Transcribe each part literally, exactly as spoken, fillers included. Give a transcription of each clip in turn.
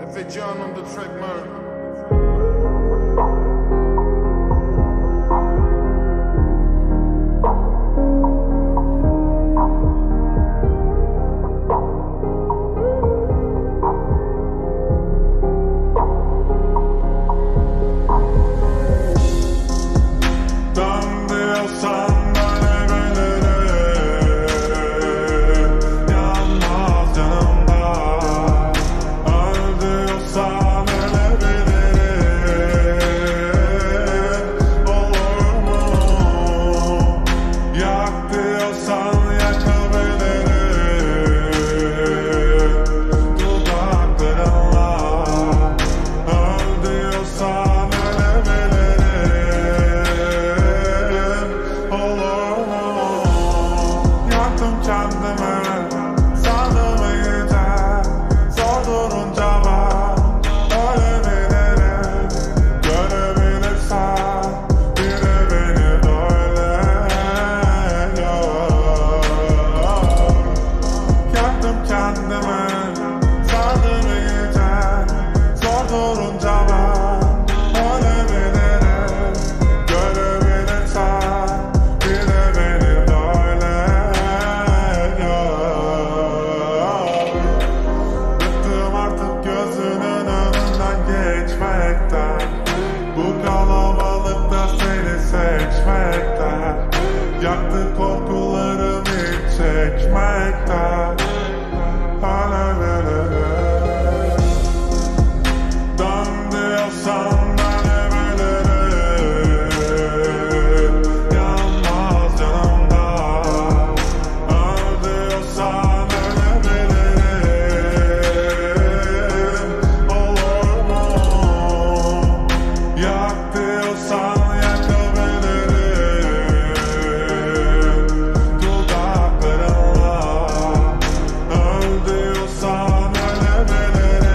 Efe Can on the track, man. Bu kalabalıkta seni seçmekten, yaktı korkularımı çekmekten. Dön diyorsan dönebilirim, yanmaz yanımda. Öl diyorsan ölebilirim, olur mu? Yak diyorsan yakabilirim, dudaklarınla. Öl diyorsan ölebilirim,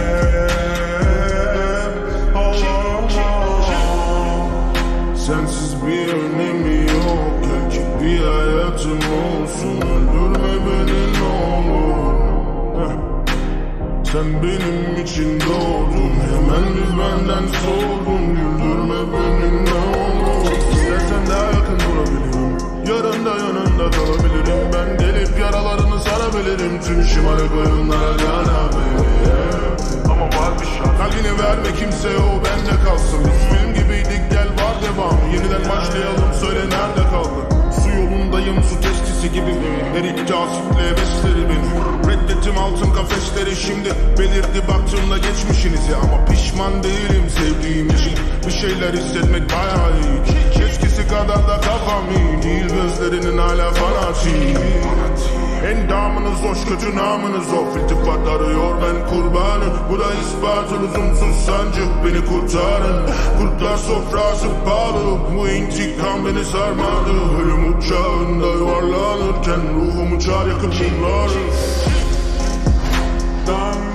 olur mu? Sensiz bir önemi yok, gel ki bir hayatım olsun. Öldürme beni ne olur. Heh. Sen benim için doğdun, hemen bir benden soğudun. Güldürme beni ne olur. İstersen daha yakın durabilirim, yarında yanında kalabilirim. Ben gelip yaralarını sarabilirim, tüm şımarık oyunlara kanabilirim. Ama var bir şart, kalbini verme kimseye, o bende kalsın. Biz film gibiydik, gel var devamı. Yeniden başlayalım, söyle nerede kaldın? Su yolundayım, su testisi gibi. Erik casiple besleri beni. Reddettim altın kafesleri, şimdi belirdi baktığımda geçmişinizi. Ama pişman değilim sevdiğim için. Bir şeyler hissetmek bayağı iyi. Eskisi kadar da kafam iyi değil, gözlerinin hala fanatik. Endamınız hoş, kötü namınız of. İltifat arıyor, ben kurbanı. Bu da ispatı, lüzumsuz sancı. Beni kurtarın, kurtlar sofrası pahalı. Bu intikam beni sarmadı. Ölüm uçağında yuvarlanırken ruhum uçar yakınlar. Dön